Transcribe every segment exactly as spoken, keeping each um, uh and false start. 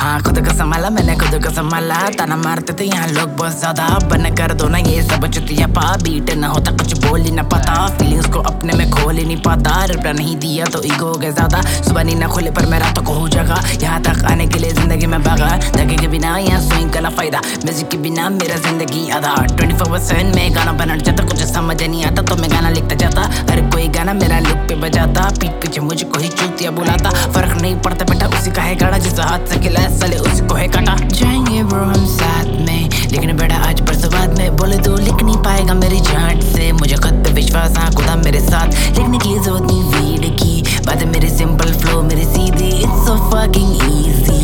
हाँ खुद का संभाला मैंने खुद का संभाला। ताना मारते थे यहाँ लोग बहुत ज्यादा, बन कर दो ना ये सब चुतिया पा। बीट ना होता कुछ बोल ही ना पाता, फीलिंग्स को अपने में खोल ही नहीं पाता। रिप्लाई नहीं दिया तो ईगो हो गया ज्यादा, सुबह नींद ना खुले पर मैं रातों को हो जगा। यहाँ तक आने के लिए जिंदगी में भागा, धगे के बिना यहाँ स्विंग का ना फायदा। म्यूजिक के बिना मेरा जिंदगी आधा, ट्वेंटी फोर बाय सेवन में गाना बना जाता। कुछ समझ नहीं आता तो मैं गाना लिखता जाता, हर कोई गाना मेरा लुक पे बजाता। पीठ पीछे मुझको ही चूतिया बुलाता, फर्क नहीं पड़ता बेटा उसी का है गाड़ा। जिस हाथ से खिला साले उसी को है काटा। जाएंगे ब्रो हम साथ में, लेकिन बेटा आज परसों बाद में। बोले तो लिख नहीं पाएगा मेरी झांट से, मुझे खुद पे विश्वास हाँ खुदा मेरे साथ। लिखने की जरूरत नहीं वीड की, बात मेरी सिंपल फ्लो मेरी सीधी। इट्स सो फकिंग इजी,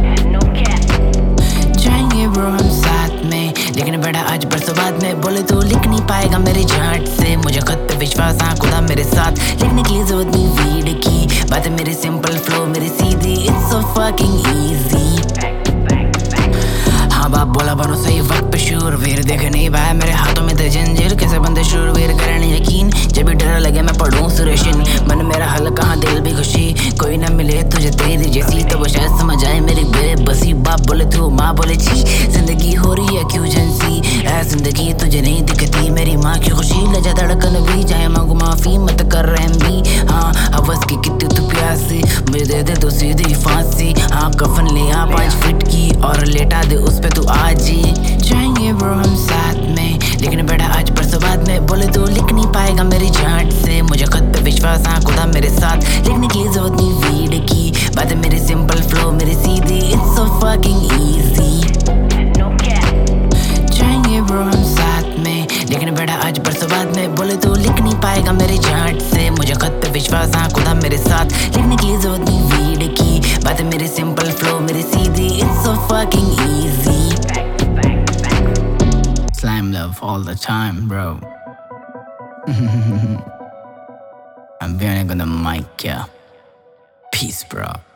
जाएंगे ब्रो हम साथ में, लेकिन बेटा आज परसों बाद में। बोले तो लिख नहीं पाएगा मेरी झांट से, मुझे खुद पे विश्वास हाँ खुदा मेरे साथ। लिखने की जरूरत नहीं वीड की, बात मेरी सिंपल फ्लो मेरी सीधी। It's so fucking easy. हाँ बाप बोला बनो सही वक्त पे शूरवीर, देख नहीं पाया मेरे हाथों में थे जंजीर। कैसे बंदे शूरवीर करें यकीन, जब भी डर लगे मैं पढ़ूं सुरेशिन। मन मेरा हल कहाँ दिल भी खुशी, कोई ना मिले तुझे तेरी जैसी तो वो शायद समझ आए मेरी बेबसी। बाप बोले तू माँ बोले छी, जिंदगी हो रही है क्यों जंसी। ऐ जिंदगी तुझे नहीं दिखती, मेरी माँ की खुशी लजा धड़कन भी। चाहे मांगू माफी मत कर रहम भी, हाँ हवस की कितनी तू प्यासी। मुझे दे दे तो सीधी फांसी, हाँ कफन ले आ पाँच फिट की और लेटा दे उस पे तू आज ही। जाएंगे ब्रो हम साथ में, लेकिन बेटा आज परसों बाद में। बोले तो लिख नहीं पाएगा मेरी झांट से, मुझे खुद पे विश्वास हाँ खुदा मेरे साथ। लिखने की जरूरत नहीं वीड की, बात मेरी सिंपल फ्लो मेरी सीधी। इट्स सो फकिंग इजी, जाएंगे ब्रो हम साथ में, लेकिन बेटा आज परसों बाद में। बोले तो लिख नहीं पाएगा मेरी झांट से, मुझे खुद पे विश्वास हाँ खुदा मेरे साथ। लिखने की जरूरत नहीं वीड की, बात मेरी सिंपल फ्लो मेरी सीधी। It's so fucking easy, slime love all the time bro. I'm being on the mic, yeah. Peace bro.